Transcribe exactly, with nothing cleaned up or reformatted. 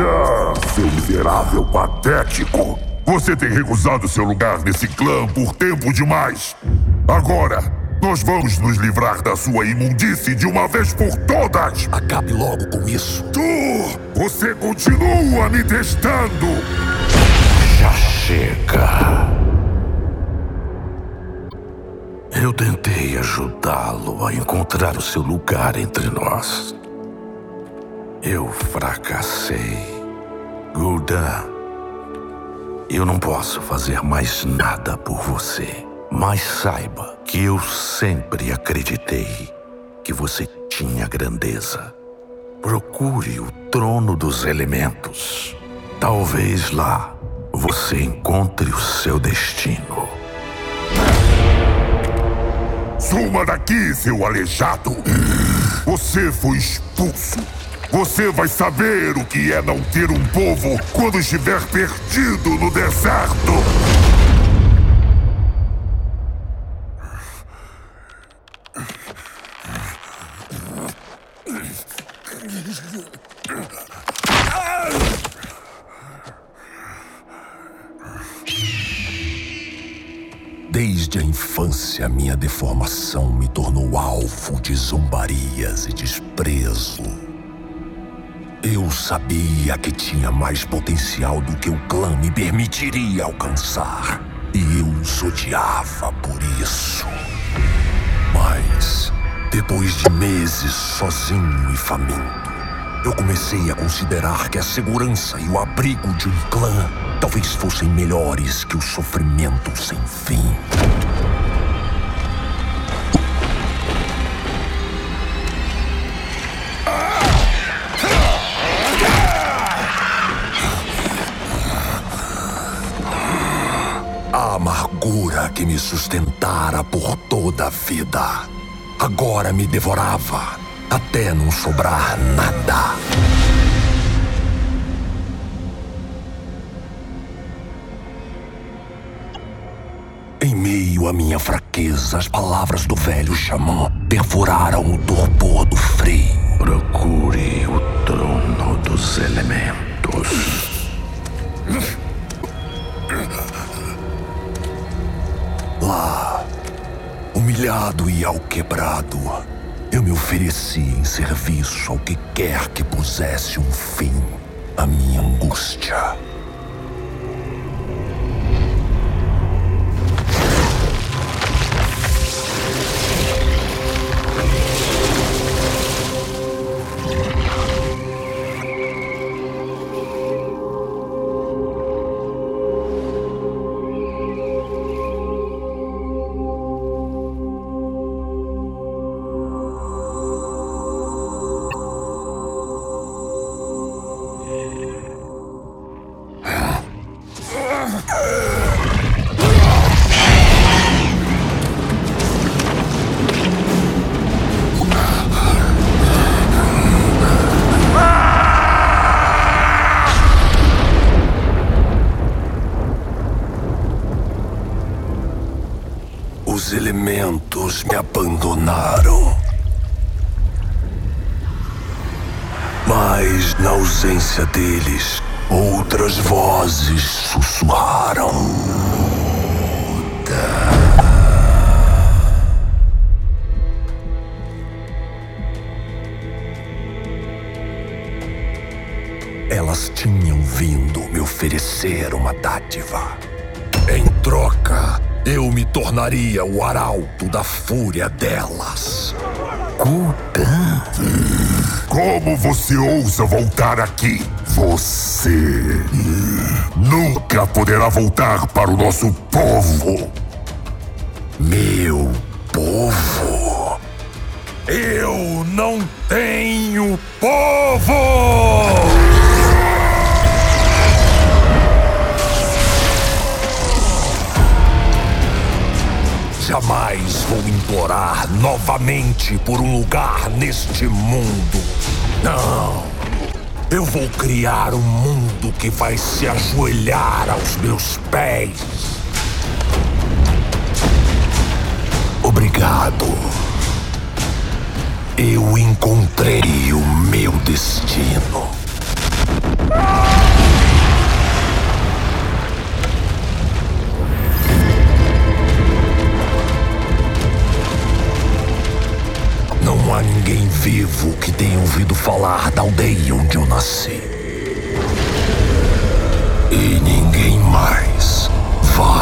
Seu miserável patético! Você tem recusado seu lugar nesse clã por tempo demais! Agora, nós vamos nos livrar da sua imundície de uma vez por todas! Acabe logo com isso! Tu! Você continua me testando! Já chega! Eu tentei ajudá-lo a encontrar o seu lugar entre nós. Eu fracassei. Gul'dan, eu não posso fazer mais nada por você. Mas saiba que eu sempre acreditei que você tinha grandeza. Procure o trono dos elementos. Talvez lá você encontre o seu destino. Suma daqui, seu aleijado! Você foi expulso! Você vai saber o que é não ter um povo quando estiver perdido no deserto! Desde a infância, minha deformação me tornou alvo de zombarias e desprezo. Eu sabia que tinha mais potencial do que o clã me permitiria alcançar. E eu os odiava por isso. Mas, depois de meses sozinho e faminto, eu comecei a considerar que a segurança e o abrigo de um clã talvez fossem melhores que o sofrimento sem fim. A amargura que me sustentara por toda a vida agora me devorava até não sobrar nada. Em meio à minha fraqueza, as palavras do velho xamã perfuraram o torpor do frio. Procure o trono dos elementos. Lá, humilhado e alquebrado, eu me ofereci em serviço ao que quer que pusesse um fim à minha angústia. Os elementos me abandonaram. Mas, na ausência deles, outras vozes sussurraram. Elas tinham vindo me oferecer uma dádiva. Em troca, eu me tornaria o arauto da fúria delas. Gul'dan. Como você ousa voltar aqui? Você nunca poderá voltar para o nosso povo. Meu povo? Eu não tenho povo! Jamais vou implorar novamente por um lugar neste mundo. Não. Eu vou criar um mundo que vai se ajoelhar aos meus pés. Obrigado. Eu encontrei o meu destino. vivo que tenha ouvido falar da aldeia onde eu nasci. E ninguém mais vai